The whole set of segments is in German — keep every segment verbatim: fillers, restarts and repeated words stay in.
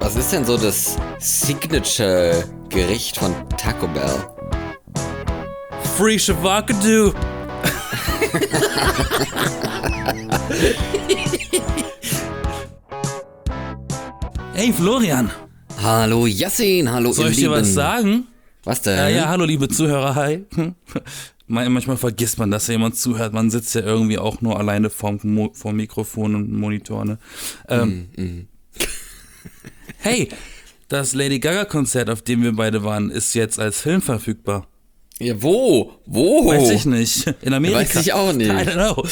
Was ist denn so das Signature-Gericht von Taco Bell? Free Shavakadu. Hey Florian. Hallo Yassin, hallo Soll ihr ich dir Lieben. was sagen? Was denn? Ja, ja, hallo liebe Zuhörer, hi. Manchmal vergisst man, dass da jemand zuhört. Man sitzt ja irgendwie auch nur alleine vorm, Mo- vorm Mikrofon und Monitor. Ne? Ähm, Mm, mm. Hey, das Lady Gaga-Konzert, auf dem wir beide waren, ist jetzt als Film verfügbar. Ja, wo? Wo? Weiß ich nicht. In Amerika. Weiß ich auch nicht. I don't know.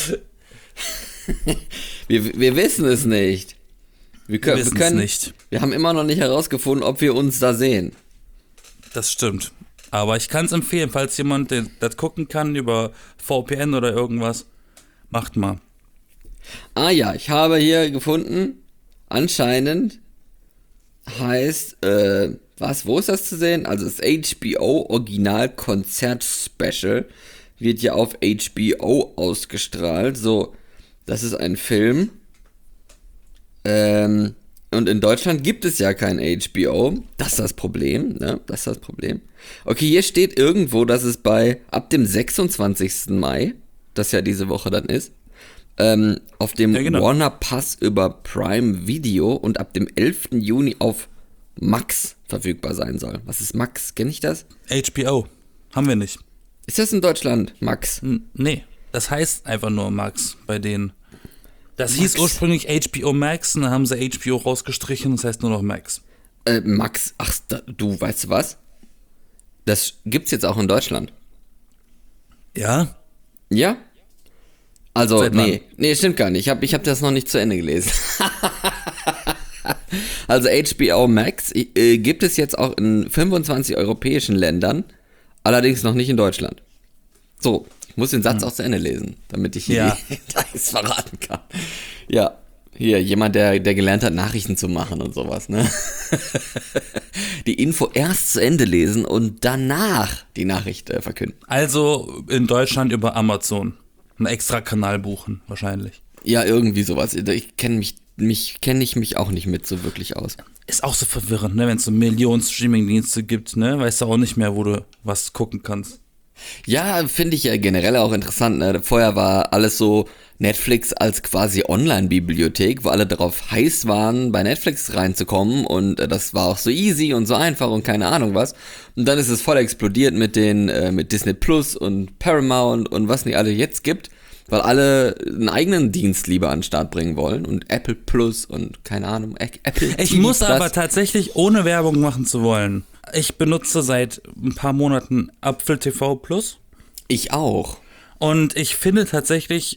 Wir, wir wissen es nicht. Wir, können, Wir wir wissen's können nicht. Wir haben immer noch nicht herausgefunden, ob wir uns da sehen. Das stimmt. Aber ich kann es empfehlen, falls jemand den- das gucken kann über V P N oder irgendwas, macht mal. Ah ja, ich habe hier gefunden, anscheinend heißt, äh, was, wo ist das zu sehen? Also das H B O Original Konzert Special wird ja auf H B O ausgestrahlt. So, das ist ein Film. Ähm, und in Deutschland gibt es ja kein H B O. Das ist das Problem, ne? Das ist das Problem. Okay, hier steht irgendwo, dass es bei, ab dem sechsundzwanzigsten Mai, das ja diese Woche dann ist, ähm, auf dem Ja, genau. Warner Pass über Prime Video und ab dem elften Juni auf Max verfügbar sein soll. Was ist Max? Kenn ich das? H B O. Haben wir nicht. Ist das in Deutschland, Max? N- Nee, das heißt einfach nur Max bei denen. Das Max. hieß ursprünglich H B O Max und dann haben sie H B O rausgestrichen und das heißt nur noch Max. Äh, Max, ach, da, du weißt du was? Das gibt's jetzt auch in Deutschland. Ja? Ja? Also, Seit wann? nee, nee, stimmt gar nicht. Ich habe ich hab das noch nicht zu Ende gelesen. Also H B O Max äh, gibt es jetzt auch in fünfundzwanzig europäischen Ländern, allerdings noch nicht in Deutschland. So, ich muss den Satz auch zu Ende lesen, damit ich hier Ja. die Details verraten kann. Ja, hier, jemand, der, der gelernt hat, Nachrichten zu machen und sowas, ne? Die Info erst zu Ende lesen und danach die Nachricht äh, verkünden. Also in Deutschland über Amazon. Einen extra Kanal buchen, wahrscheinlich. Ja, irgendwie sowas. Ich kenne mich, mich kenne ich mich auch nicht mit so wirklich aus. Ist auch so verwirrend, ne? Wenn es so Millionen Streamingdienste gibt, ne? Weißt du auch nicht mehr, wo du was gucken kannst. Ja, finde ich ja generell auch interessant. Ne? Vorher war alles so Netflix als quasi Online-Bibliothek, wo alle darauf heiß waren, bei Netflix reinzukommen und äh, das war auch so easy und so einfach und keine Ahnung was. Und dann ist es voll explodiert mit den äh, mit Disney Plus und Paramount und was nicht alle jetzt gibt, weil alle einen eigenen Dienst lieber an den Start bringen wollen und Apple Plus und keine Ahnung, Ä- Apple Ich T V muss Plus. aber tatsächlich, ohne Werbung machen zu wollen, ich benutze seit ein paar Monaten Apfel T V Plus Ich auch. und ich finde tatsächlich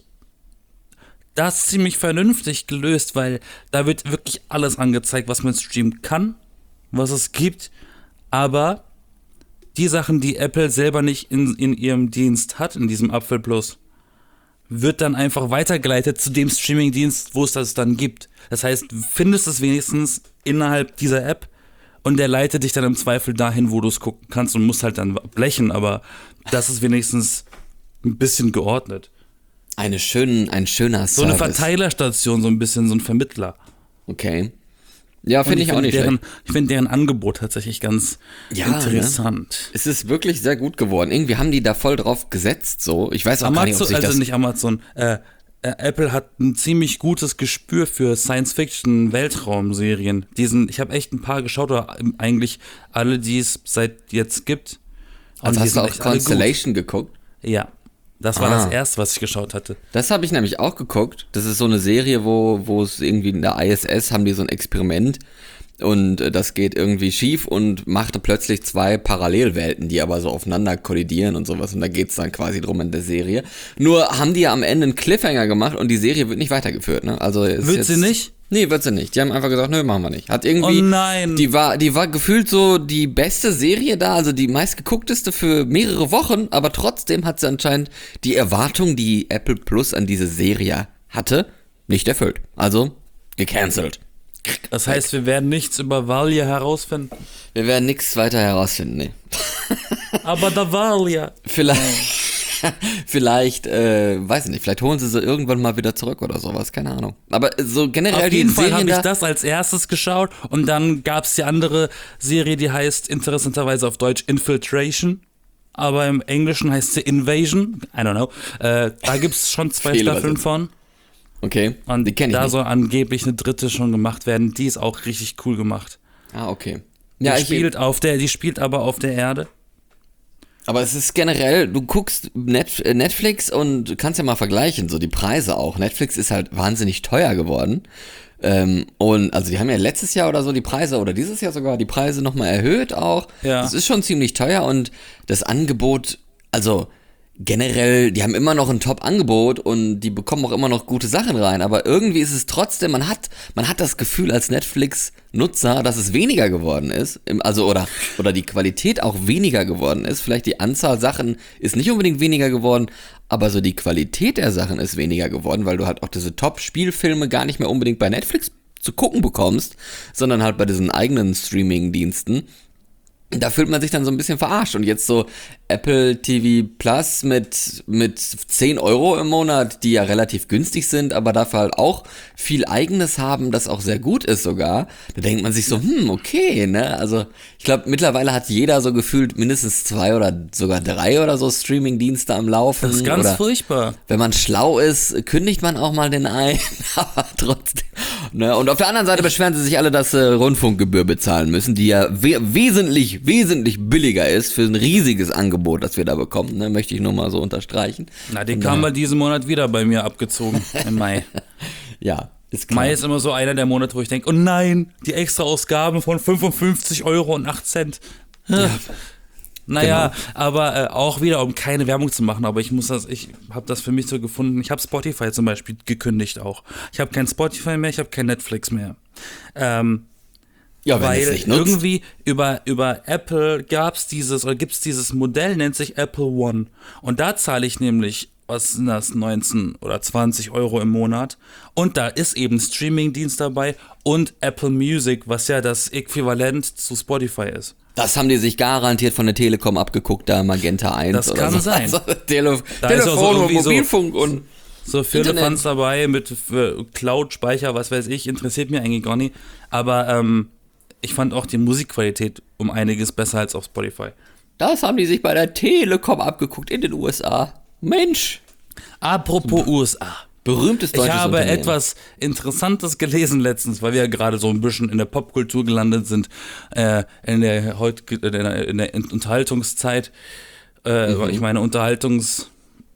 das ziemlich vernünftig gelöst, weil da wird wirklich alles angezeigt, was man streamen kann, was es gibt, aber die Sachen, die Apple selber nicht in, in ihrem Dienst hat, in diesem Apfel Plus, wird dann einfach weitergeleitet zu dem Streamingdienst, wo es das dann gibt. Das heißt, du findest es wenigstens innerhalb dieser App und der leitet dich dann im Zweifel dahin, wo du es gucken kannst und musst halt dann blechen, aber das ist wenigstens ein bisschen geordnet. Eine schönen, ein schöner So eine Service. Verteilerstation, so ein bisschen so ein Vermittler. Okay. Ja, Und finde ich auch nicht deren, schlecht. Ich finde deren Angebot tatsächlich ganz Ja, interessant. Es ist wirklich sehr gut geworden. Irgendwie haben die da voll drauf gesetzt, so. Ich weiß auch gar nicht, ob Amazon, sich also das... nicht Amazon, äh, äh, Apple hat ein ziemlich gutes Gespür für Science-Fiction-Weltraumserien. Diesen, ich habe echt ein paar geschaut, oder eigentlich alle, die es seit jetzt gibt. Und also die hast du sind auch echt alle gut. Constellation geguckt? Ja, das war Ah. das erste, was ich geschaut hatte. Das habe ich nämlich auch geguckt. Das ist so eine Serie, wo, wo es irgendwie in der I S S haben die so ein Experiment und äh, das geht irgendwie schief und machte plötzlich zwei Parallelwelten, die aber so aufeinander kollidieren und sowas und da geht's dann quasi drum in der Serie. Nur haben die ja am Ende einen Cliffhanger gemacht und die Serie wird nicht weitergeführt, ne? Also ist Wird jetzt, sie nicht? Nee, wird sie nicht. Die haben einfach gesagt, nö, machen wir nicht. Hat irgendwie Oh nein. Die war, die war gefühlt so die beste Serie da, also die meistgeguckteste für mehrere Wochen, aber trotzdem hat sie anscheinend die Erwartung, die Apple Plus an diese Serie hatte, nicht erfüllt. Also gecancelt. Das heißt, wir werden nichts über Valia herausfinden. Wir werden nichts weiter herausfinden, nee. Aber da Valia. Vielleicht, Vielleicht, äh, weiß ich nicht, vielleicht holen sie sie irgendwann mal wieder zurück oder sowas, keine Ahnung. Aber so generell Auf die jeden Fall Serien habe ich da, das als erstes geschaut und dann gab es die andere Serie, die heißt interessanterweise auf Deutsch Infiltration, aber im Englischen heißt sie Invasion, I don't know. Äh, da gibt es schon zwei Staffeln von Okay, und die kenne ich da nicht. soll angeblich eine dritte schon gemacht werden, die ist auch richtig cool gemacht. Ah, okay. Die Ja, ich, spielt auf der, die spielt aber auf der Erde. aber es ist generell, du guckst Net, äh, Netflix und du kannst ja mal vergleichen, so die Preise auch. Netflix ist halt wahnsinnig teuer geworden. Ähm, und also die haben ja letztes Jahr oder so die Preise oder dieses Jahr sogar die Preise nochmal erhöht auch. Ja. Das ist schon ziemlich teuer und das Angebot, also generell, die haben immer noch ein Top-Angebot und die bekommen auch immer noch gute Sachen rein, aber irgendwie ist es trotzdem, man hat, man hat das Gefühl als Netflix-Nutzer, dass es weniger geworden ist, im- also oder, oder die Qualität auch weniger geworden ist. Vielleicht die Anzahl Sachen ist nicht unbedingt weniger geworden, aber so die Qualität der Sachen ist weniger geworden, weil du halt auch diese Top-Spielfilme gar nicht mehr unbedingt bei Netflix zu gucken bekommst, sondern halt bei diesen eigenen Streaming-Diensten. Da fühlt man sich dann so ein bisschen verarscht. Und jetzt so Apple T V Plus mit, mit zehn Euro im Monat, die ja relativ günstig sind, aber dafür halt auch viel Eigenes haben, das auch sehr gut ist sogar. Da denkt man sich so, hm, okay, ne? Also ich glaube, mittlerweile hat jeder so gefühlt mindestens zwei oder sogar drei oder so Streaming-Dienste am Laufen. Das ist ganz oder furchtbar. wenn man schlau ist, kündigt man auch mal den ein, aber trotzdem. Ne? Und auf der anderen Seite beschweren sie sich alle, dass sie Rundfunkgebühr bezahlen müssen, die ja we wesentlich, wesentlich billiger ist für ein riesiges Angebot, das wir da bekommen. Ne? Möchte ich nur mal so unterstreichen. Na, die Von kam daher- mal diesen Monat wieder bei mir abgezogen, im Mai. Ja, ist klar. Mai ist immer so einer der Monate, wo ich denke, oh nein, die extra Ausgaben von fünfundfünfzig Euro und acht Cent. Ja. Naja, Genau. aber äh, auch wieder, um keine Werbung zu machen, aber ich muss das, ich habe das für mich so gefunden, ich habe Spotify zum Beispiel gekündigt auch. Ich habe kein Spotify mehr, ich habe kein Netflix mehr. Ähm, ja, wenn weil es nicht nutzt. irgendwie über, über Apple gab's dieses, oder gibt's dieses Modell, nennt sich Apple One. Und da zahle ich nämlich, was sind das, neunzehn oder zwanzig Euro im Monat. Und da ist eben Streamingdienst dabei und Apple Music, was ja das Äquivalent zu Spotify ist. Das haben die sich garantiert von der Telekom abgeguckt, da Magenta eins Das oder kann so. sein. Also, Tele Da ist auch so Telefon und irgendwie so- Mobilfunk und So Firlefanz dabei mit äh, Cloud-Speicher, was weiß ich, interessiert mir eigentlich gar nicht. Aber ähm, ich fand auch die Musikqualität um einiges besser als auf Spotify. das haben die sich bei der Telekom abgeguckt in den U S A. Mensch, Apropos U S A. berühmtes deutsches Ich habe Unternehmen. etwas Interessantes gelesen letztens, weil wir ja gerade so ein bisschen in der Popkultur gelandet sind, äh, in der heut, in der, in der Unterhaltungszeit. Äh, Mhm. Ich meine, Unterhaltungs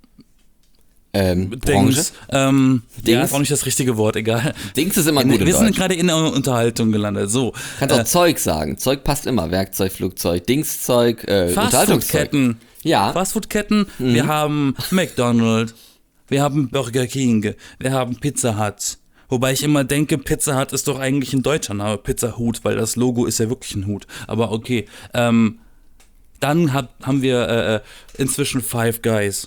ähm, Branche. Dings. Ähm, ja, Dings? ist auch nicht das richtige Wort, egal. Dings ist immer gut Wir in sind Deutsch. gerade in der Unterhaltung gelandet. So. Kannst auch Zeug sagen. Zeug passt immer. Werkzeug, Flugzeug, Dingszeug, äh, Unterhaltungszeug. Fastfood-Ketten. Ja. Fastfood-Ketten. Wir haben McDonald's. Wir haben Burger King. Wir haben Pizza Hut. Wobei ich immer denke, Pizza Hut ist doch eigentlich ein deutscher Name, Pizza Hut, weil das Logo ist ja wirklich ein Hut. Aber okay. Ähm, dann hab, haben wir äh, inzwischen Five Guys.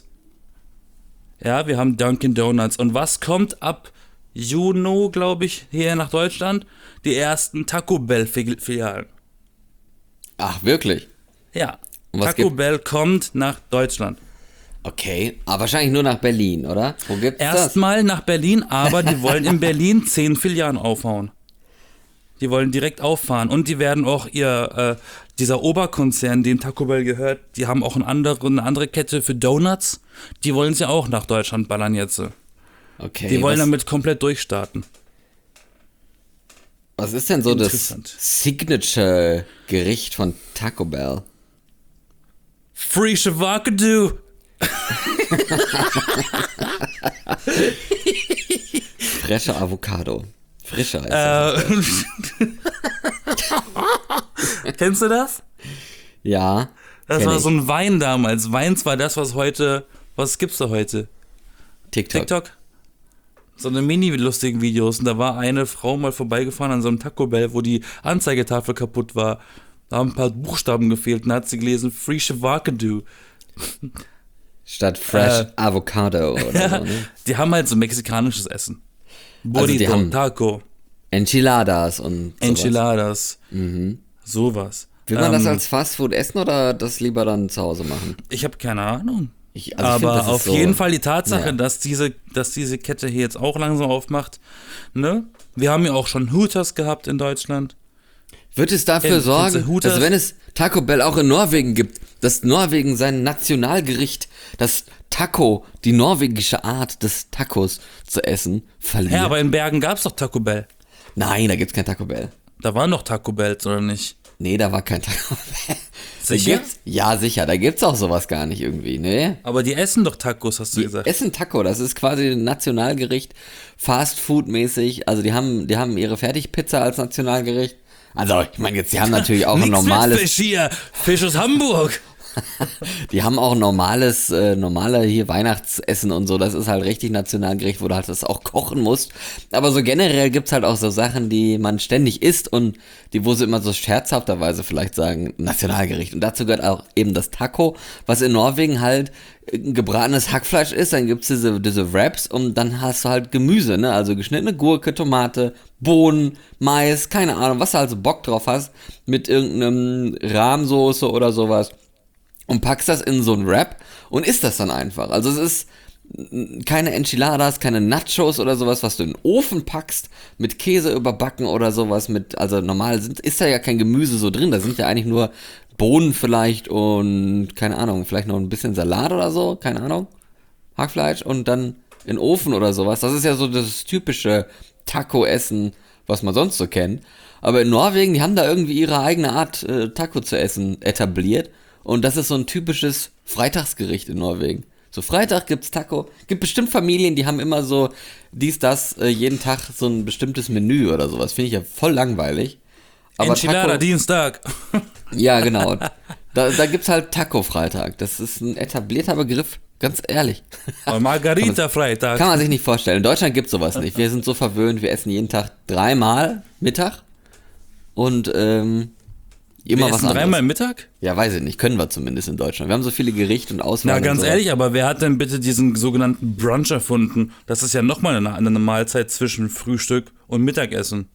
Ja, wir haben Dunkin' Donuts. Und was kommt ab Juni, glaube ich, hier nach Deutschland? Die ersten Taco Bell-Filialen. Ach, wirklich? Ja, Und was Taco gibt- Bell kommt nach Deutschland. Okay. Aber wahrscheinlich nur nach Berlin, oder? Wo gibt's das? Erstmal nach Berlin, aber die wollen in Berlin zehn Filialen aufhauen. Die wollen direkt auffahren und die werden auch ihr, äh, dieser Oberkonzern, dem Taco Bell gehört, die haben auch eine andere, eine andere Kette für Donuts, die wollen sie auch nach Deutschland ballern jetzt. Okay. Die wollen was, damit komplett durchstarten. was ist denn so das Interessant. Signature-Gericht von Taco Bell? Free Shavakadu! Frische Avocado. Frischer ist das. Äh, Kennst du das? Ja. Das kenn war ich. so ein Wein damals. Wein war das, was heute, was gibt's da heute? TikTok. TikTok? So eine mini-lustigen Videos und da war eine Frau mal vorbeigefahren an so einem Taco Bell, wo die Anzeigetafel kaputt war. Da haben ein paar Buchstaben gefehlt und da hat sie gelesen, Free Shavakadu. Statt Fresh Äh, Avocado oder so, ne? Die haben halt so mexikanisches Essen. Also die Burrito, haben- Taco, Enchiladas und sowas. Enchiladas, sowas. Will man das Ähm, als Fastfood essen oder das lieber dann zu Hause machen? Ich habe keine Ahnung. Ich, also ich Aber find, das ist auf so, jeden Fall die Tatsache, ja. dass diese, dass diese Kette hier jetzt auch langsam aufmacht, ne? Wir haben ja auch schon Hooters gehabt in Deutschland. Wird es dafür Kenn- sorgen, kennst du Hooters? dass wenn es Taco Bell auch in Norwegen gibt, dass Norwegen sein Nationalgericht, das Taco, die norwegische Art des Tacos zu essen, verliert? Ja, aber in Bergen gab es doch Taco Bell. Nein, da gibt's kein Taco Bell. Da waren doch Taco Bells, oder nicht? Nee, da war kein Taco Bell. Da Sicher? gibt's, ja, sicher, da gibt's auch sowas gar nicht irgendwie, ne? Aber die essen doch Tacos, hast du Die gesagt. essen Taco, das ist quasi ein Nationalgericht, Fast Food mäßig. Also die haben, die haben ihre Fertigpizza als Nationalgericht. Also ich meine jetzt, die haben natürlich auch ein Nix normales, mit Fisch hier. Fisch aus Hamburg. die haben auch ein normales, äh, normale hier Weihnachtsessen und so. Das ist halt richtig Nationalgericht, wo du halt das auch kochen musst. Aber so generell gibt's halt auch so Sachen, die man ständig isst und die, wo sie immer so scherzhafterweise vielleicht sagen, Nationalgericht. Und dazu gehört auch eben das Taco, was in Norwegen halt gebratenes Hackfleisch ist. Dann gibt's diese, diese Wraps und dann hast du halt Gemüse, ne? Also geschnittene Gurke, Tomate, Bohnen, Mais, keine Ahnung, was du also Bock drauf hast, mit irgendeinem Rahmsoße oder sowas. Und packst das in so einen Wrap und isst das dann einfach. Also es ist keine Enchiladas, keine Nachos oder sowas, was du in den Ofen packst, mit Käse überbacken oder sowas, mit, also normal sind, ist da ja kein Gemüse so drin, da sind ja eigentlich nur Bohnen vielleicht und, keine Ahnung, vielleicht noch ein bisschen Salat oder so, keine Ahnung, Hackfleisch und dann in den Ofen oder sowas. Das ist ja so das typische Taco-Essen, was man sonst so kennt. Aber in Norwegen, die haben da irgendwie ihre eigene Art, äh, Taco zu essen etabliert. Und das ist so ein typisches Freitagsgericht in Norwegen. So Freitag gibt's Taco. Gibt bestimmt Familien, die haben immer so dies, das, äh, jeden Tag so ein bestimmtes Menü oder sowas. Finde ich ja voll langweilig. Aber Enchilada, Taco, Dienstag. ja, genau. Da, da gibt's halt Taco-Freitag. Das ist ein etablierter Begriff, ganz ehrlich. Und Margarita-Freitag. Kann man sich nicht vorstellen. In Deutschland gibt's sowas nicht. Wir sind so verwöhnt, wir essen jeden Tag dreimal Mittag. Und, ähm, immer Wir was essen anderes. dreimal Mittag? Ja, weiß ich nicht. Können wir zumindest in Deutschland. Wir haben so viele Gerichte und Auswahl. Na, ganz und so. ehrlich, aber wer hat denn bitte diesen sogenannten Brunch erfunden? Das ist ja nochmal eine, eine Mahlzeit zwischen Frühstück und Mittagessen.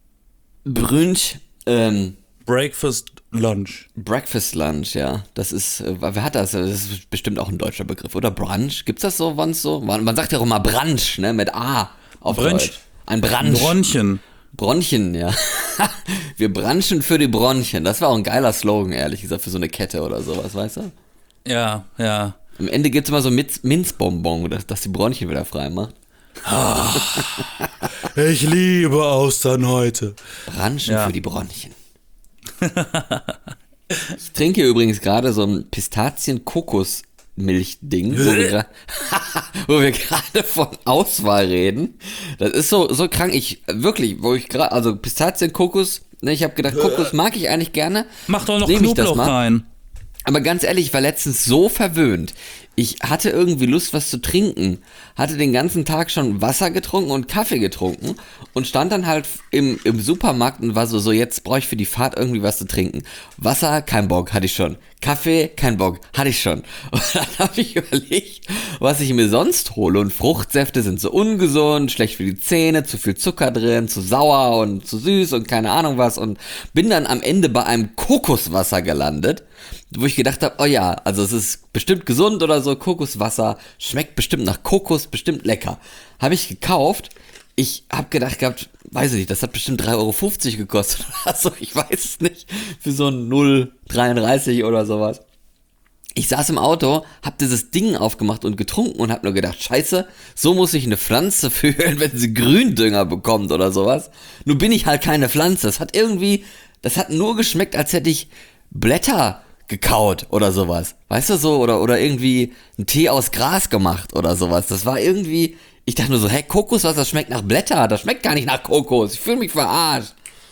Brunch, ähm, Breakfast, Lunch. Breakfast Lunch, ja. Das ist, äh, wer hat das? Das ist bestimmt auch ein deutscher Begriff. Oder Brunch? Gibt's das so, wann so? Man, man sagt ja auch immer Brunch, ne? Mit A auf Brunch. Deutsch. Ein Brunch. Bronchen. Bronchen, ja. Wir branchen für die Bronchen. Das war auch ein geiler Slogan, ehrlich gesagt, für so eine Kette oder sowas, weißt du? Ja, ja. Am Ende gibt's immer so Minz- Minzbonbon, dass, dass die Bronchien wieder frei macht. Ich liebe Austern heute. Branchen Ja. für die Bronchien. Ich trinke hier übrigens gerade so ein Pistazien-Kokos-Milch-Ding, wo wir gra- wo wir gerade von Auswahl reden. Das ist so, so krank. Ich, wirklich, wo ich gerade, also Pistazien-Kokos, ne, ich habe gedacht, Kokos mag ich eigentlich gerne. Mach doch noch Nehm ich das Knoblauch mal. rein. Aber ganz ehrlich, ich war letztens so verwöhnt. Ich hatte irgendwie Lust, was zu trinken. Hatte den ganzen Tag schon Wasser getrunken und Kaffee getrunken und stand dann halt im, im Supermarkt und war so, so jetzt brauche ich für die Fahrt irgendwie was zu trinken. Wasser, kein Bock, hatte ich schon. Kaffee, kein Bock, hatte ich schon. Und dann habe ich überlegt, was ich mir sonst hole. Und Fruchtsäfte sind so ungesund, schlecht für die Zähne, zu viel Zucker drin, zu sauer und zu süß und keine Ahnung was. Und bin dann am Ende bei einem Kokoswasser gelandet, wo ich gedacht habe, oh ja, also es ist bestimmt gesund oder so, Kokoswasser, schmeckt bestimmt nach Kokos, bestimmt lecker. Habe ich gekauft. Ich habe gedacht gehabt, weiß ich nicht, das hat bestimmt drei Euro fünfzig gekostet. Also ich weiß es nicht, für so ein null Komma dreiunddreißig oder sowas. Ich saß im Auto, hab dieses Ding aufgemacht und getrunken und hab nur gedacht, scheiße, so muss sich eine Pflanze fühlen, wenn sie Gründünger bekommt oder sowas. Nur bin ich halt keine Pflanze. Das hat irgendwie, das hat nur geschmeckt, als hätte ich Blätter gekaut oder sowas. Weißt du so? Oder, oder irgendwie einen Tee aus Gras gemacht oder sowas. Das war irgendwie, ich dachte nur so, hä, Kokoswasser, das schmeckt nach Blätter. Das schmeckt gar nicht nach Kokos. Ich fühle mich verarscht.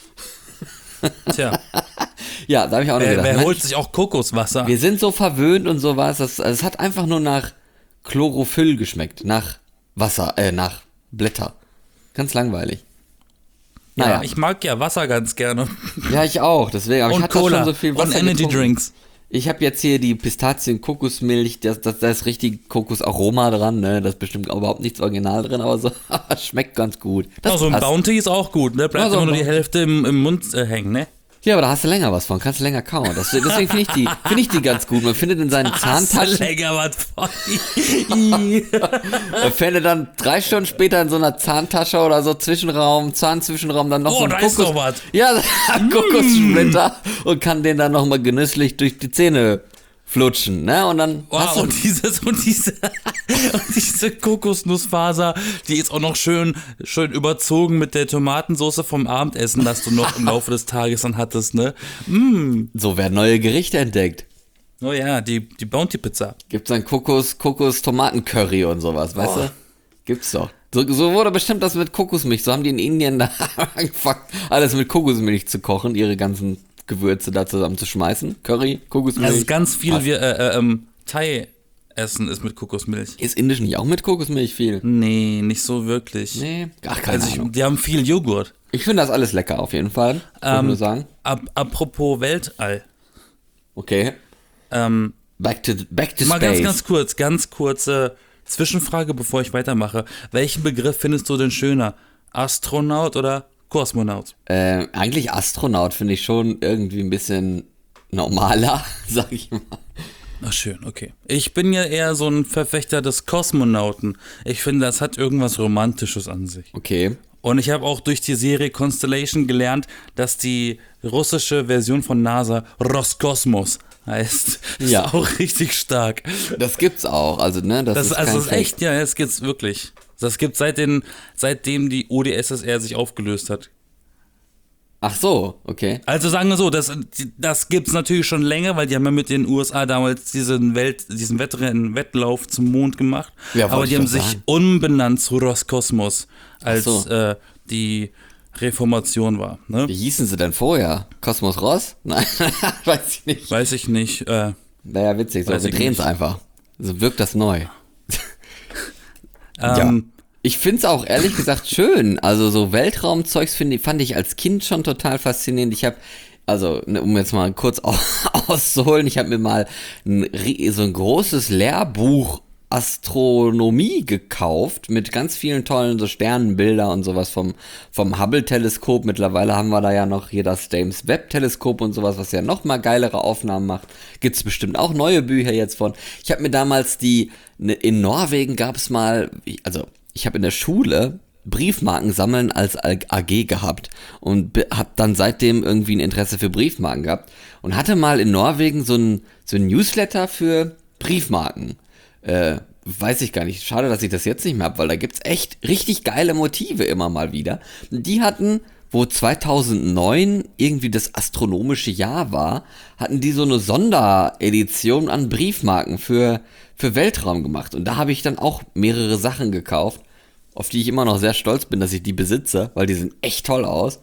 Tja, Ja, da habe ich auch noch wer, gedacht. wer Mensch, holt sich auch Kokoswasser? wir sind so verwöhnt und sowas. Das, also es hat einfach nur nach Chlorophyll geschmeckt. Nach Wasser, äh, nach Blätter. Ganz langweilig. Ja, Naja. ich mag ja Wasser ganz gerne. Ja, ich auch. Deswegen, aber ich Und hatte Cola schon so viel Wasser und Energy getrunken. Drinks. Ich habe jetzt hier die Pistazien-Kokosmilch, da das, das ist richtig Kokosaroma dran, ne? Da ist bestimmt überhaupt nichts Original drin, aber so schmeckt ganz gut. Das Ja, so ein passt. Bounty ist auch gut, ne? Bleibt Ja, so immer ein nur die Bounty. Hälfte im, im Mund äh, hängen, ne? Ja, aber da hast du länger was von, kannst du länger kauen. Das, deswegen finde ich, die, find ich die ganz gut. Man findet in seinen Hast du Zahntaschen, länger was von? man findet dann drei Stunden später in so einer Zahntasche oder so Zwischenraum, Zahnzwischenraum dann noch Oh, so ein da ist Kokos, doch was. ja, Kokossplitter und kann den dann nochmal genüsslich durch die Zähne flutschen, ne? Und dann hast Wow, du, und dieses und diese und diese Kokosnussfaser, die ist auch noch schön schön überzogen mit der Tomatensauce vom Abendessen, das du noch im Laufe des Tages dann hattest, ne? Mm. so werden neue Gerichte entdeckt. Oh ja, die die Bounty Pizza. Gibt's dann Kokos, Kokos, Tomatencurry und sowas, weißt Oh. du? Gibt's doch. So, so wurde bestimmt das mit Kokosmilch. So haben die in Indien da angefangen, alles mit Kokosmilch zu kochen, ihre ganzen Gewürze da zusammenzuschmeißen. Curry, Kokosmilch. Also ganz viel Was? wir äh, äh, ähm, Thai-Essen ist mit Kokosmilch. Ist indisch nicht auch mit Kokosmilch viel? Nee, nicht so wirklich. Nee. Ach, keine Also Ahnung. ich, die haben viel Joghurt. Ich finde das alles lecker auf jeden Fall. Kann ich Ähm, nur sagen. Ap apropos Weltall. Okay. Ähm, Back to, back to mal space. ganz, ganz kurz, ganz kurze Zwischenfrage, bevor ich weitermache. Welchen Begriff findest du denn schöner? Astronaut oder Kosmonaut? äh, eigentlich Astronaut finde ich schon irgendwie ein bisschen normaler, sag ich mal. Ach schön, okay. Ich bin ja eher so ein Verfechter des Kosmonauten. Ich finde, das hat irgendwas Romantisches an sich. Okay. Und ich habe auch durch die Serie Constellation gelernt, dass die russische Version von NASA Roskosmos heißt. Das Ja. ist auch richtig stark. Das gibt's auch. Also, ne, das, Das ist ist, also kein das ist Fake. echt, ja, das gibt's wirklich. Das gibt seit den, seitdem die U D S S R sich aufgelöst hat. Ach so, okay. Also sagen wir so, das, das gibt's natürlich schon länger, weil die haben ja mit den U S A damals diesen Welt, diesen Wettrennen, Wettlauf zum Mond gemacht. Ja, aber wollte die ich haben doch sich sagen. umbenannt zu Roskosmos, als Ach so. äh, die Reformation war. Ne? Wie hießen sie denn vorher? Kosmos Ross? Nein, weiß ich nicht. Weiß ich nicht. Äh, Naja, witzig. So, Weiß wir ich drehen es nicht. einfach. So wirkt das neu. ähm, Ich finde es auch ehrlich gesagt schön. Also so Weltraumzeugs finde ich, fand ich als Kind schon total faszinierend. Ich habe, also ne, um jetzt mal kurz au- auszuholen, ich habe mir mal ein, ri- so ein großes Lehrbuch Astronomie gekauft mit ganz vielen tollen so Sternenbilder und sowas vom, vom Hubble-Teleskop. Mittlerweile haben wir da ja noch hier das James Webb-Teleskop und sowas, was ja noch mal geilere Aufnahmen macht. Gibt's bestimmt auch neue Bücher jetzt von. Ich habe mir damals die, ne, in Norwegen gab es mal, also ich habe in der Schule Briefmarken sammeln als A G gehabt und habe dann seitdem irgendwie ein Interesse für Briefmarken gehabt und hatte mal in Norwegen so ein, so ein Newsletter für Briefmarken. Äh, weiß ich gar nicht. Schade, dass ich das jetzt nicht mehr habe, weil da gibt's echt richtig geile Motive immer mal wieder. Die hatten, wo zweitausendneun irgendwie das astronomische Jahr war, hatten die so eine Sonderedition an Briefmarken für, für Weltraum gemacht. Und da habe ich dann auch mehrere Sachen gekauft, auf die ich immer noch sehr stolz bin, dass ich die besitze, weil die sehen echt toll aus.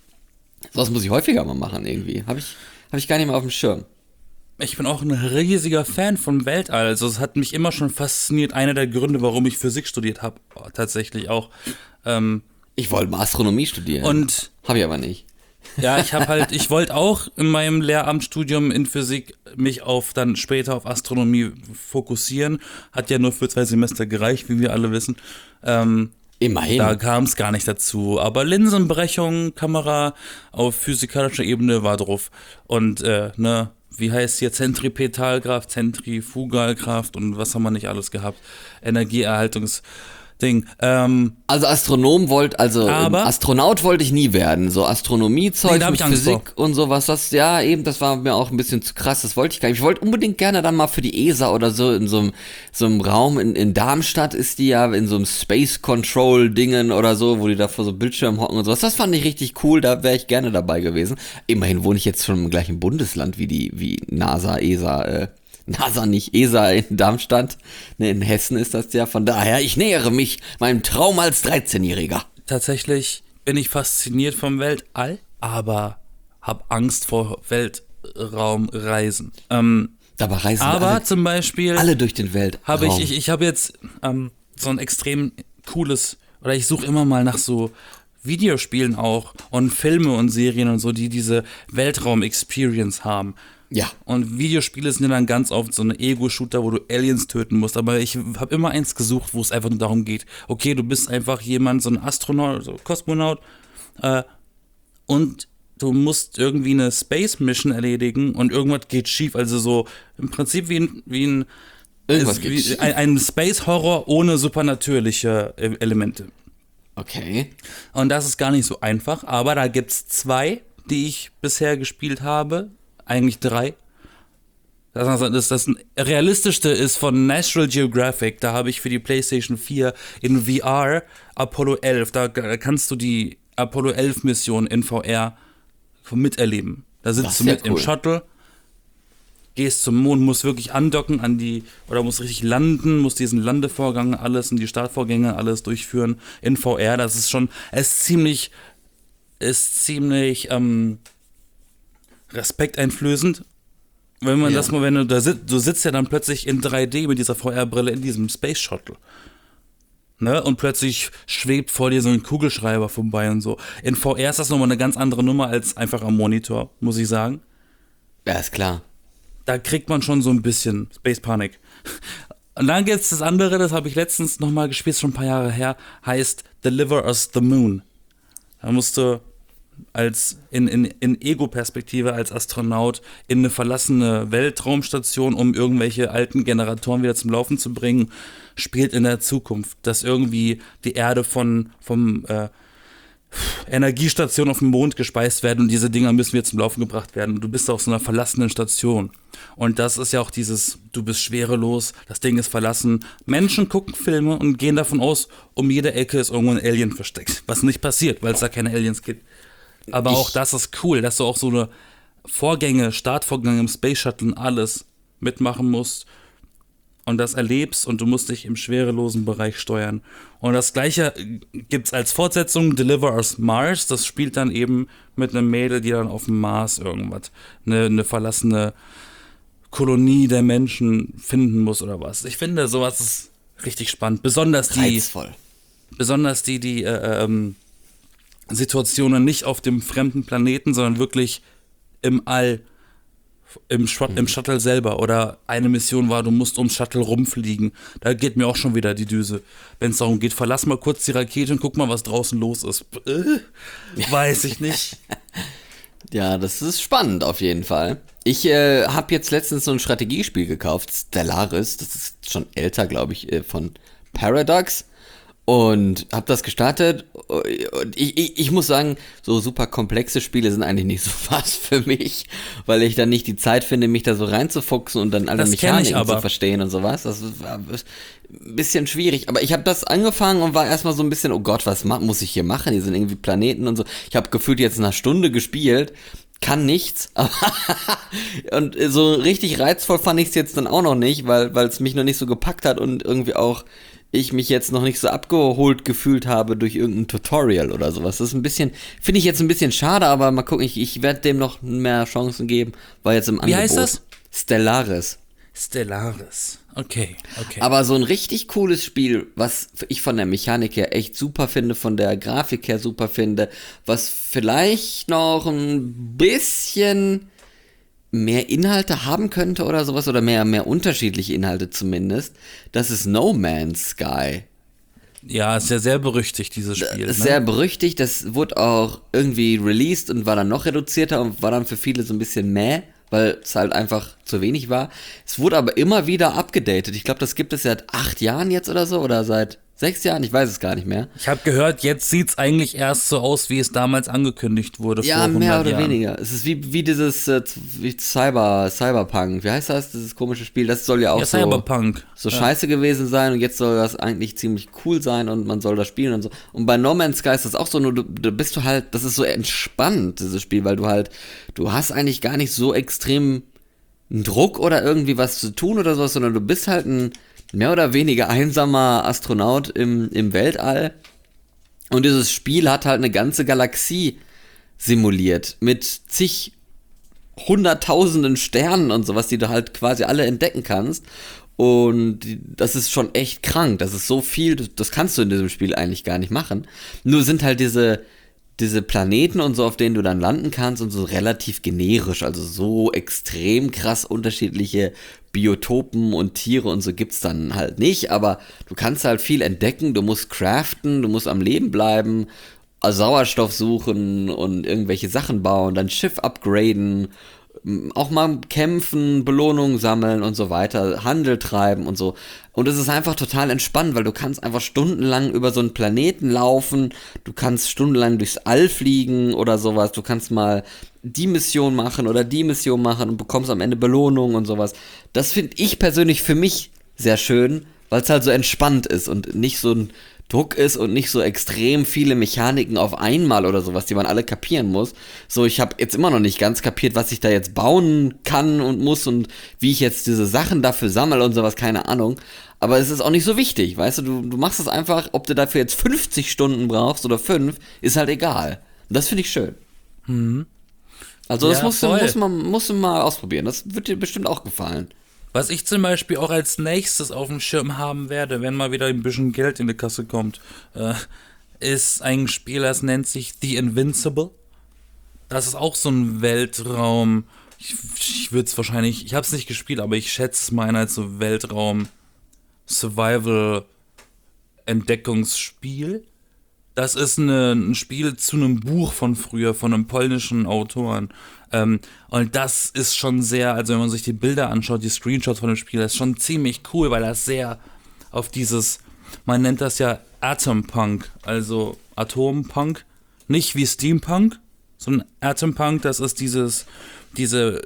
Sowas muss ich häufiger mal machen irgendwie. Habe ich, hab ich gar nicht mehr auf dem Schirm. Ich bin auch ein riesiger Fan vom Weltall. Also es hat mich immer schon fasziniert. Einer der Gründe, warum ich Physik studiert habe, tatsächlich auch. Ähm, Ich wollte mal Astronomie studieren. und Habe ich aber nicht. ja, ich habe halt, ich wollte auch in meinem Lehramtsstudium in Physik mich auf dann später auf Astronomie fokussieren. Hat ja nur für zwei Semester gereicht, wie wir alle wissen. Ähm, Immerhin. Da kam es gar nicht dazu. Aber Linsenbrechung, Kamera auf physikalischer Ebene war drauf. Und, äh, ne, wie heißt hier Zentripetalkraft, Zentrifugalkraft und was haben wir nicht alles gehabt? Energieerhaltungsding. Ähm, Also Astronom wollte, also Aber- Astronaut wollte ich nie werden. So Astronomiezeug Nee, da hab mit ich Angst Physik und sowas, das, ja eben, das war mir auch ein bisschen zu krass, das wollte ich gar nicht. Ich wollte unbedingt gerne dann mal für die E S A oder so in so einem, so einem Raum, in, in Darmstadt ist die ja, in so einem Space Control Dingen oder so, wo die da vor so Bildschirmen hocken und sowas. Das fand ich richtig cool, da wäre ich gerne dabei gewesen. Immerhin wohne ich jetzt schon im gleichen Bundesland wie die, wie NASA, E S A, äh, NASA nicht, E S A in Darmstadt. Ne, in Hessen ist das ja. Von daher, ich nähere mich meinem Traum als dreizehnjähriger. tatsächlich bin ich fasziniert vom Weltall, aber habe Angst vor Weltraumreisen. Ähm, Dabei reisen aber alle, zum Beispiel alle durch den Weltraum. habe ich, ich, ich habe jetzt ähm, so ein extrem cooles, oder ich suche immer mal nach so Videospielen auch und Filme und Serien und so, die diese Weltraum-Experience haben. Ja. Und Videospiele sind ja dann ganz oft so eine Ego-Shooter, wo du Aliens töten musst. Aber ich habe immer eins gesucht, wo es einfach nur darum geht, okay, du bist einfach jemand, so ein Astronaut, so Kosmonaut, äh, und du musst irgendwie eine Space Mission erledigen und irgendwas geht schief. Also so im Prinzip wie ein, wie ein, Irgendwas es- geht wie schief. ein, ein Space Horror ohne supernatürliche äh, Elemente. Okay. Und das ist gar nicht so einfach, aber da gibt's zwei, die ich bisher gespielt habe. Eigentlich drei. Das, das, das realistischste ist von National Geographic. Da habe ich für die PlayStation vier in V R Apollo elf. Da kannst du die Apollo elf Mission in V R miterleben. Da Das sitzt ist du ja mit im cool. Shuttle, gehst zum Mond, musst wirklich andocken an die, oder musst richtig landen, musst diesen Landevorgang alles und die Startvorgänge alles durchführen in V R. Das ist schon, es ist ziemlich, ist ziemlich ähm, respekteinflößend. Wenn man Ja. das mal, wenn du da sitzt, du sitzt ja dann plötzlich in drei D mit dieser V R-Brille in diesem Space Shuttle. Ne? Und plötzlich schwebt vor dir so ein Kugelschreiber vorbei und so. In V R ist das nochmal eine ganz andere Nummer als einfach am Monitor, muss ich sagen. Ja, ist klar. Da kriegt man schon so ein bisschen Space Panik. Und dann gibt's das andere, das habe ich letztens nochmal gespielt, schon ein paar Jahre her, heißt Deliver Us the Moon. Da musst du als in, in, in Ego-Perspektive als Astronaut in eine verlassene Weltraumstation, um irgendwelche alten Generatoren wieder zum Laufen zu bringen, spielt in der Zukunft, dass irgendwie die Erde von vom äh, Energiestation auf dem Mond gespeist werden und diese Dinger müssen wieder zum Laufen gebracht werden. Und du bist auf so einer verlassenen Station. Und das ist ja auch dieses, du bist schwerelos, das Ding ist verlassen. Menschen gucken Filme und gehen davon aus, um jede Ecke ist irgendwo ein Alien versteckt. Was nicht passiert, weil es da keine Aliens gibt. Aber Ich- auch das ist cool, dass du auch so eine Vorgänge, Startvorgänge im Space Shuttle und alles mitmachen musst und das erlebst und du musst dich im schwerelosen Bereich steuern. Und das gleiche gibt's als Fortsetzung Deliver Us Mars, das spielt dann eben mit einem Mädel, die dann auf dem Mars irgendwas, eine, eine verlassene Kolonie der Menschen finden muss oder was. Ich finde, sowas ist richtig spannend. Besonders die, Reizvoll. besonders die, die äh, ähm, Situationen nicht auf dem fremden Planeten, sondern wirklich im All, im, Shut- im Shuttle selber. Oder eine Mission war, du musst ums Shuttle rumfliegen. Da geht mir auch schon wieder die Düse. Wenn es darum geht, verlass mal kurz die Rakete und guck mal, was draußen los ist. Äh, weiß ich nicht. Ja, das ist spannend auf jeden Fall. Ich äh, habe jetzt letztens so ein Strategiespiel gekauft, Stellaris, das ist schon älter, glaube ich, äh, von Paradox. Und habe das gestartet. Und ich, ich, ich muss sagen, so super komplexe Spiele sind eigentlich nicht so was für mich, weil ich dann nicht die Zeit finde, mich da so reinzufuchsen und dann alle Das kenn ich Mechaniken aber. zu verstehen und sowas. Das ist war ein bisschen schwierig. Aber ich habe das angefangen und war erstmal so ein bisschen, oh Gott, was ma- muss ich hier machen? Hier sind irgendwie Planeten und so. Ich habe gefühlt jetzt eine Stunde gespielt. Kann nichts, aber und so richtig reizvoll fand ich es jetzt dann auch noch nicht, weil weil es mich noch nicht so gepackt hat und irgendwie auch ich mich jetzt noch nicht so abgeholt gefühlt habe durch irgendein Tutorial oder sowas. Das ist ein bisschen, finde ich jetzt ein bisschen schade, aber mal gucken, ich, ich werde dem noch mehr Chancen geben, weil jetzt im Wie Angebot. heißt das? Stellaris. Stellaris. Okay, okay. Aber so ein richtig cooles Spiel, was ich von der Mechanik her echt super finde, von der Grafik her super finde, was vielleicht noch ein bisschen mehr Inhalte haben könnte oder sowas, oder mehr, mehr unterschiedliche Inhalte zumindest, das ist No Man's Sky. Ja, ist ja sehr berüchtigt, dieses Spiel. Das ist ne? sehr berüchtigt, das wurde auch irgendwie released und war dann noch reduzierter und war dann für viele so ein bisschen mäh, weil es halt einfach zu wenig war. Es wurde aber immer wieder abgedatet. Ich glaube, das gibt es seit acht Jahren jetzt oder so, oder seit sechs Jahren, ich weiß es gar nicht mehr. Ich habe gehört, jetzt sieht's eigentlich erst so aus, wie es damals angekündigt wurde. Ja, vor mehr hundert oder Jahren. weniger. Es ist wie, wie dieses äh, wie Cyber, Cyberpunk. Wie heißt das? Dieses komische Spiel. Das soll ja auch Ja, so, Cyberpunk. so Ja. scheiße gewesen sein und jetzt soll das eigentlich ziemlich cool sein und man soll das spielen und so. Und bei No Man's Sky ist das auch so, nur du, du bist du halt, das ist so entspannt, dieses Spiel, weil du halt, du hast eigentlich gar nicht so extrem einen Druck oder irgendwie was zu tun oder sowas, sondern du bist halt ein mehr oder weniger einsamer Astronaut im, im Weltall. Und dieses Spiel hat halt eine ganze Galaxie simuliert mit zig hunderttausenden Sternen und sowas, die du halt quasi alle entdecken kannst. Und die- das ist schon echt krank. Das ist so viel, das, das kannst du in diesem Spiel eigentlich gar nicht machen. Nur sind halt diese, diese Planeten und so, auf denen du dann landen kannst und so relativ generisch. Also so extrem krass unterschiedliche Biotopen und Tiere und so gibt's dann halt nicht. Aber du kannst halt viel entdecken, du musst craften, du musst am Leben bleiben. Sauerstoff suchen und irgendwelche Sachen bauen, dann Schiff upgraden, auch mal kämpfen, Belohnungen sammeln und so weiter, Handel treiben und so. Und es ist einfach total entspannt, weil du kannst einfach stundenlang über so einen Planeten laufen, du kannst stundenlang durchs All fliegen oder sowas, du kannst mal die Mission machen oder die Mission machen und bekommst am Ende Belohnungen und sowas. Das finde ich persönlich für mich sehr schön, weil es halt so entspannt ist und nicht so ein Druck ist und nicht so extrem viele Mechaniken auf einmal oder sowas, die man alle kapieren muss. So, ich habe jetzt immer noch nicht ganz kapiert, was ich da jetzt bauen kann und muss und wie ich jetzt diese Sachen dafür sammle und sowas, keine Ahnung. Aber es ist auch nicht so wichtig, weißt du, du, du machst es einfach, ob du dafür jetzt fünfzig Stunden brauchst oder fünf, ist halt egal. Und das finde ich schön. Mhm. Also das Ja, musst, du, voll. muss man, musst du mal ausprobieren, das wird dir bestimmt auch gefallen. Was ich zum Beispiel auch als nächstes auf dem Schirm haben werde, wenn mal wieder ein bisschen Geld in die Kasse kommt, äh, ist ein Spiel, das nennt sich The Invincible. Das ist auch so ein Weltraum. Ich, ich würde es wahrscheinlich, ich habe es nicht gespielt, aber ich schätze es mal ein als so Weltraum-Survival-Entdeckungsspiel. Das ist eine, ein Spiel zu einem Buch von früher, von einem polnischen Autoren. Ähm, und das ist schon sehr, also wenn man sich die Bilder anschaut, die Screenshots von dem Spiel, das ist schon ziemlich cool, weil das sehr auf dieses, man nennt das ja Atompunk, also Atompunk, nicht wie Steampunk, sondern Atompunk, das ist dieses, diese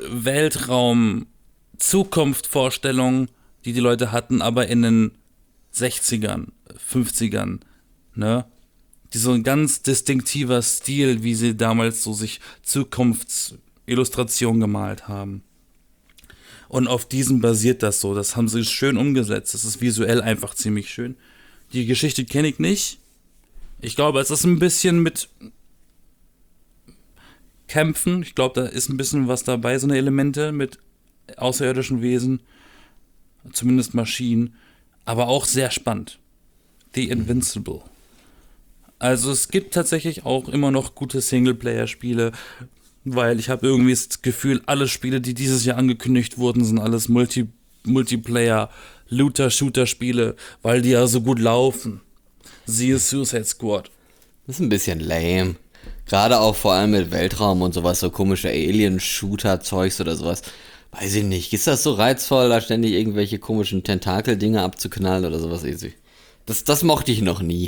Weltraum-Zukunft-Vorstellung, die die Leute hatten, aber in den sechzigern, fünfzigern, ne? Die so ein ganz distinktiver Stil, wie sie damals so sich Zukunftsillustrationen gemalt haben. Und auf diesem basiert das so. Das haben sie schön umgesetzt. Das ist visuell einfach ziemlich schön. Die Geschichte kenne ich nicht. Ich glaube, es ist ein bisschen mit Kämpfen. Ich glaube, da ist ein bisschen was dabei, so eine Elemente mit außerirdischen Wesen. Zumindest Maschinen. Aber auch sehr spannend. The Invincible. Also es gibt tatsächlich auch immer noch gute Singleplayer-Spiele, weil ich habe irgendwie das Gefühl, alle Spiele, die dieses Jahr angekündigt wurden, sind alles Multi- Multiplayer-Looter-Shooter-Spiele, weil die ja so gut laufen. Siehe Suicide Squad. Das ist ein bisschen lame. Gerade auch vor allem mit Weltraum und sowas, so komische Alien-Shooter-Zeugs oder sowas. Weiß ich nicht. Ist das so reizvoll, da ständig irgendwelche komischen Tentakel-Dinge abzuknallen oder sowas? Das, das mochte ich noch nie.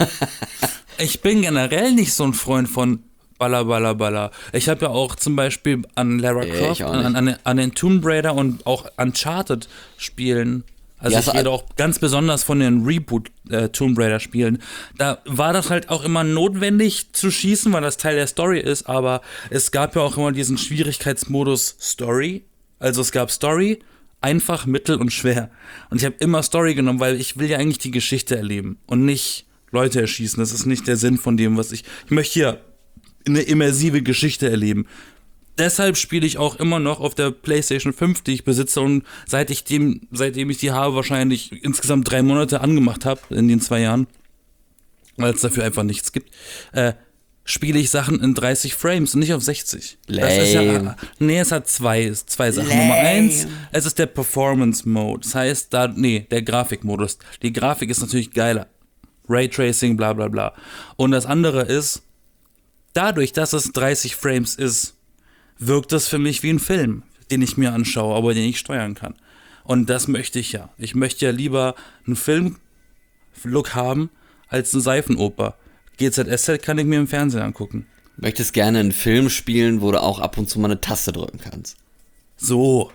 Ich bin generell nicht so ein Freund von Baller, Baller, Baller. Ich habe ja auch zum Beispiel an Lara Ja, Croft, ich auch an, an, an den Tomb Raider und auch Uncharted-Spielen, also Ja, ich so- rede auch ganz besonders von den Reboot äh, Tomb Raider-Spielen, da war das halt auch immer notwendig zu schießen, weil das Teil der Story ist, aber es gab ja auch immer diesen Schwierigkeitsmodus Story. Also es gab Story, einfach, mittel und schwer. Und ich habe immer Story genommen, weil ich will ja eigentlich die Geschichte erleben und nicht Leute erschießen. Das ist nicht der Sinn von dem, was ich... Ich möchte hier eine immersive Geschichte erleben. Deshalb spiele ich auch immer noch auf der PlayStation fünf, die ich besitze, und seit ich dem, seitdem ich die habe, wahrscheinlich insgesamt drei Monate angemacht habe in den zwei Jahren, weil es dafür einfach nichts gibt, äh, spiele ich Sachen in dreißig Frames und nicht auf sechzig. Das ist ja, Lame. nee, es hat zwei, zwei Sachen. Lame. Nummer eins, es ist der Performance Mode. Das heißt, da, nee, der Grafikmodus. Die Grafik ist natürlich geiler. Raytracing, bla bla bla. Und das andere ist, dadurch, dass es dreißig Frames ist, wirkt das für mich wie ein Film, den ich mir anschaue, aber den ich steuern kann. Und das möchte ich ja. Ich möchte ja lieber einen Film-Look haben, als eine Seifenoper. G Z S Z kann ich mir im Fernsehen angucken. Möchtest gerne einen Film spielen, wo du auch ab und zu mal eine Taste drücken kannst. So.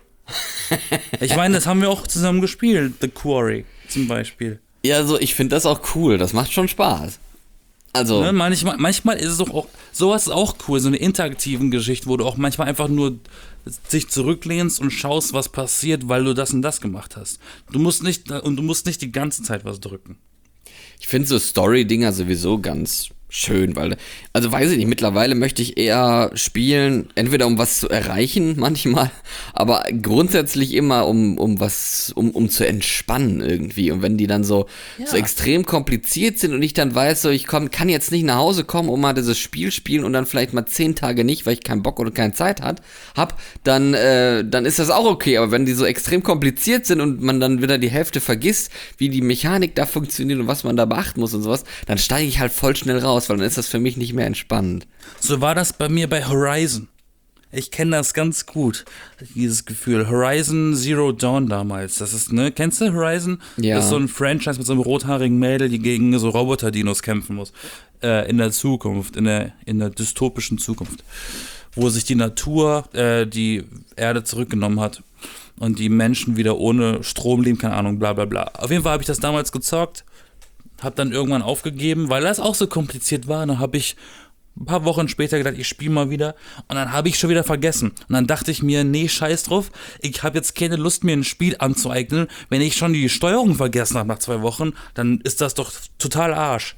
Ich meine, das haben wir auch zusammen gespielt, The Quarry zum Beispiel. Ja, also ich finde das auch cool, das macht schon Spaß. Also, Ne, manchmal, manchmal ist es doch auch, sowas ist auch cool, so eine interaktiven Geschichte, wo du auch manchmal einfach nur dich zurücklehnst und schaust, was passiert, weil du das und das gemacht hast. Du musst nicht, und du musst nicht die ganze Zeit was drücken. ich finde so Story-Dinger sowieso ganz schön, weil, also weiß ich nicht, mittlerweile möchte ich eher spielen, entweder um was zu erreichen manchmal, aber grundsätzlich immer um, um was, um, um zu entspannen irgendwie. Und wenn die dann so, Ja. so extrem kompliziert sind und ich dann weiß, so ich komm, kann jetzt nicht nach Hause kommen und mal dieses Spiel spielen und dann vielleicht mal zehn Tage nicht, weil ich keinen Bock oder keine Zeit hat, hab, dann, äh, dann ist das auch okay. Aber wenn die so extrem kompliziert sind und man dann wieder die Hälfte vergisst, wie die Mechanik da funktioniert und was man da beachten muss und sowas, dann steige ich halt voll schnell raus. raus, weil dann ist das für mich nicht mehr entspannend. So war das bei mir bei Horizon. Ich kenne das ganz gut, dieses Gefühl. Horizon Zero Dawn damals. Das ist, ne, kennst du Horizon? Ja. Das ist so ein Franchise mit so einem rothaarigen Mädel, die gegen so Roboter-Dinos kämpfen muss. Äh, in der Zukunft, in der, in der dystopischen Zukunft. Wo sich die Natur äh, die Erde zurückgenommen hat und die Menschen wieder ohne Strom leben, keine Ahnung, bla bla bla. Auf jeden Fall habe ich das damals gezockt, habe dann irgendwann aufgegeben, weil das auch so kompliziert war. Dann habe ich ein paar Wochen später gedacht, ich spiele mal wieder und dann habe ich schon wieder vergessen. Und dann dachte ich mir, nee, scheiß drauf, ich habe jetzt keine Lust, mir ein Spiel anzueignen. Wenn ich schon die Steuerung vergessen habe nach zwei Wochen, dann ist das doch total Arsch.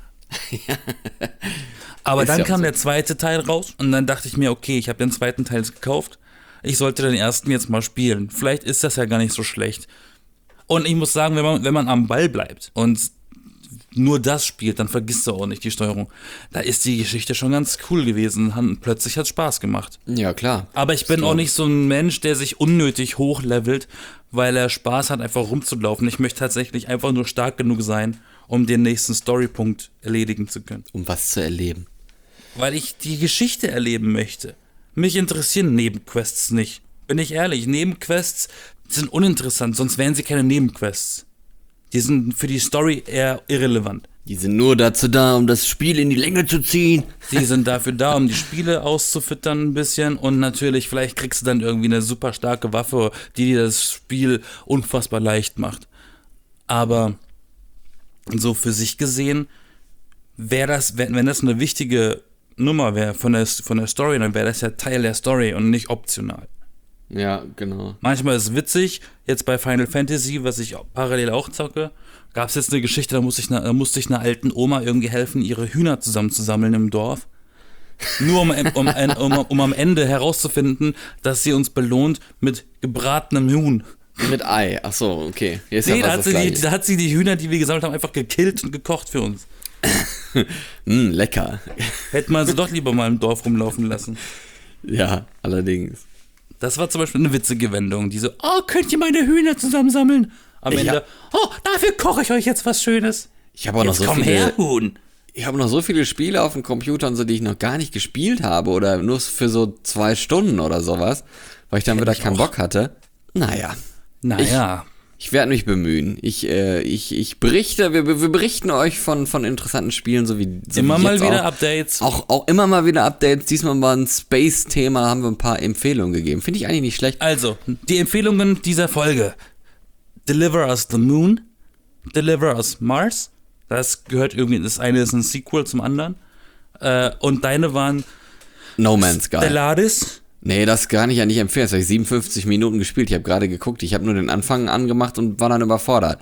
Aber Ist dann ja kam so. der zweite Teil raus und dann dachte ich mir, okay, ich habe den zweiten Teil gekauft. Ich sollte den ersten jetzt mal spielen. Vielleicht ist das ja gar nicht so schlecht. Und ich muss sagen, wenn man, wenn man am Ball bleibt und nur das spielt, dann vergisst du auch nicht die Steuerung. Da ist die Geschichte schon ganz cool gewesen. Han- Plötzlich hat es Spaß gemacht. Ja, klar. Aber ich bin glaub auch ich. nicht so ein Mensch, der sich unnötig hochlevelt, weil er Spaß hat, einfach rumzulaufen. Ich möchte tatsächlich einfach nur stark genug sein, um den nächsten Storypunkt erledigen zu können. Um was zu erleben. Weil ich die Geschichte erleben möchte. Mich interessieren Nebenquests nicht. Bin ich ehrlich, Nebenquests sind uninteressant, sonst wären sie keine Nebenquests. Die sind für die Story eher irrelevant. Die sind nur dazu da, um das Spiel in die Länge zu ziehen. Die sind dafür da, um die Spiele auszufüttern ein bisschen und natürlich, vielleicht kriegst du dann irgendwie eine super starke Waffe, die dir das Spiel unfassbar leicht macht. Aber so für sich gesehen, wäre das, wenn wenn das eine wichtige Nummer wäre von der, von der Story, dann wäre das ja Teil der Story und nicht optional. Ja, genau. Manchmal ist es witzig, jetzt bei Final Fantasy, was ich auch parallel auch zocke, gab es jetzt eine Geschichte, da musste, ich ne, da musste ich einer alten Oma irgendwie helfen, ihre Hühner zusammenzusammeln im Dorf. Nur um, um, um, um am Ende herauszufinden, dass sie uns belohnt mit gebratenem Huhn. Mit Ei. Ach so, okay. Hier ist Nee, ja da fast hat, das sie die, Gleiche. da hat sie die Hühner, die wir gesammelt haben, einfach gekillt und gekocht für uns. Mm, lecker. Hätte man sie doch lieber mal im Dorf rumlaufen lassen. Ja, allerdings. Das war zum Beispiel eine witzige Wendung, die so, oh, könnt ihr meine Hühner zusammensammeln? Am Ja. Ende, oh, dafür koche ich euch jetzt was Schönes. Ich habe auch noch Jetzt so komm viele. her, Huhn. Ich habe noch so viele Spiele auf dem Computer und so, die ich noch gar nicht gespielt habe oder nur für so zwei Stunden oder sowas, weil ich dann wieder ich keinen auch. Bock hatte. Naja, Naja, ich werde mich bemühen. Ich, äh, ich, ich berichte, wir, wir berichten euch von, von interessanten Spielen, so wie so immer wie mal jetzt wieder auch. Updates. Auch, auch immer mal wieder Updates. Diesmal war ein Space-Thema, haben wir ein paar Empfehlungen gegeben. Finde ich eigentlich nicht schlecht. Also, die Empfehlungen dieser Folge. Deliver Us the Moon, Deliver Us Mars. Das gehört irgendwie, das eine ist ein Sequel zum anderen. Äh, und deine waren No Man's Sky. Stellaris. Nee, das kann ich ja nicht empfehlen. Das habe ich siebenundfünfzig Minuten gespielt. Ich habe gerade geguckt. Ich habe nur den Anfang angemacht und war dann überfordert.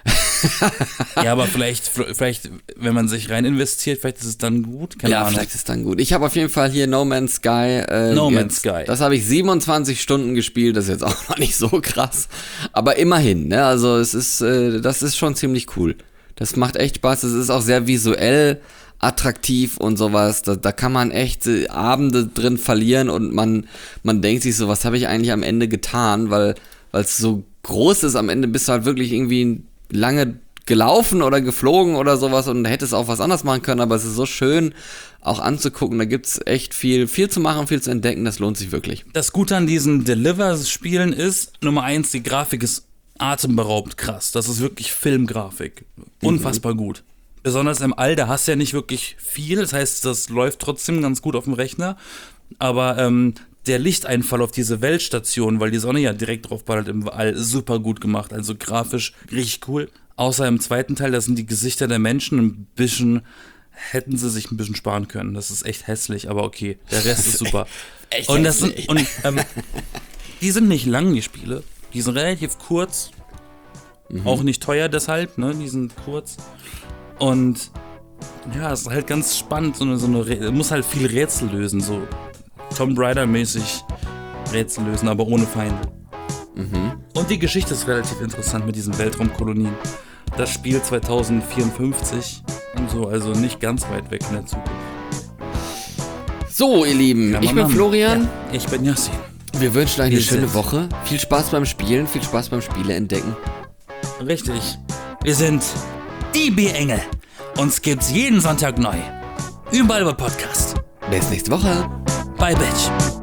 Ja, aber vielleicht, vielleicht, wenn man sich rein investiert, vielleicht ist es dann gut. Keine Ja, Ahnung. vielleicht ist es dann gut. Ich habe auf jeden Fall hier No Man's Sky. Äh, No jetzt, Man's Sky. Das habe ich siebenundzwanzig Stunden gespielt. Das ist jetzt auch noch nicht so krass. Aber immerhin, ne? Also es ist, äh, das ist schon ziemlich cool. Das macht echt Spaß. Es ist auch sehr visuell attraktiv und sowas. Da, da kann man echt äh, Abende drin verlieren und man, man denkt sich so, was habe ich eigentlich am Ende getan? Weil weil es so groß ist, am Ende bist du halt wirklich irgendwie lange gelaufen oder geflogen oder sowas und hättest auch was anderes machen können, aber es ist so schön auch anzugucken. Da gibt's echt viel, viel zu machen, viel zu entdecken. Das lohnt sich wirklich. Das Gute an diesen Deliver-Spielen ist, Nummer eins, die Grafik ist atemberaubend krass. Das ist wirklich Filmgrafik. Unfassbar gut. Besonders im All, da hast du ja nicht wirklich viel. Das heißt, das läuft trotzdem ganz gut auf dem Rechner. Aber ähm, der Lichteinfall auf diese Weltstation, weil die Sonne ja direkt drauf ballert im All, super gut gemacht. Also grafisch richtig cool. Außer im zweiten Teil, da sind die Gesichter der Menschen ein bisschen, hätten sie sich ein bisschen sparen können. Das ist echt hässlich, aber okay. Der Rest ist super. Echt und das sind, hässlich. und ähm, die sind nicht lang, die Spiele. Die sind relativ kurz. Mhm. Auch nicht teuer deshalb, ne? Die sind kurz. Und ja, es ist halt ganz spannend. So eine, so eine Rä- muss halt viel Rätsel lösen, so Tomb Raider-mäßig Rätsel lösen, aber ohne Feinde. Mhm. Und die Geschichte ist relativ interessant mit diesen Weltraumkolonien. Das Spiel zweitausendvierundfünfzig und so, also nicht ganz weit weg in der Zukunft. So, ihr Lieben, Kann ich man bin machen. Florian. Ja, ich bin Yassin. Wir wünschen euch eine Wir schöne sind- Woche. Viel Spaß beim Spielen, viel Spaß beim Spiele entdecken. Richtig. Wir sind die B-Engel. Uns gibt's jeden Sonntag neu. überall bei Podcast. Bis nächste Woche. Bye, Bitch.